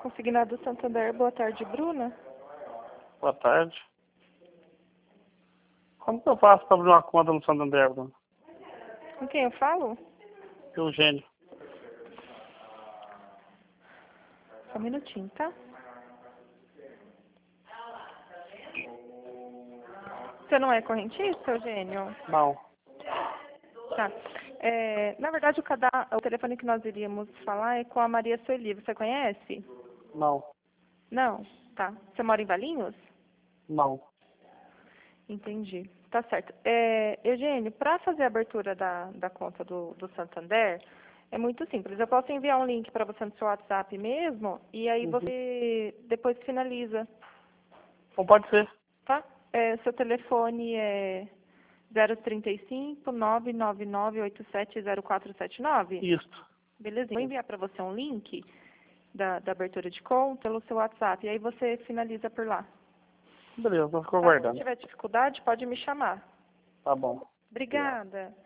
Consignado Santander, boa tarde, Bruna. Boa tarde. Como que eu faço para abrir uma conta no Santander, Bruno? Com quem eu falo? Eugênio. Só um minutinho, tá? Você não é correntista, Eugênio? Não. Tá. Na verdade, o telefone que nós iríamos falar é com a Maria Sueli. Você conhece? Não. Não? Tá. Você mora em Valinhos? Não. Entendi. Tá certo. Eugênio, para fazer a abertura da conta do Santander, é muito simples. Eu posso enviar um link para você no seu WhatsApp mesmo, e aí você depois finaliza, Ou pode ser. tá? Seu telefone é 035 99987 0479? Isso. Belezinha. Vou enviar para você um link da abertura de conta pelo seu WhatsApp, e aí você finaliza por lá. Beleza, eu fico Tá? Se aguardando. tiver dificuldade, pode me chamar. Tá bom. Obrigada.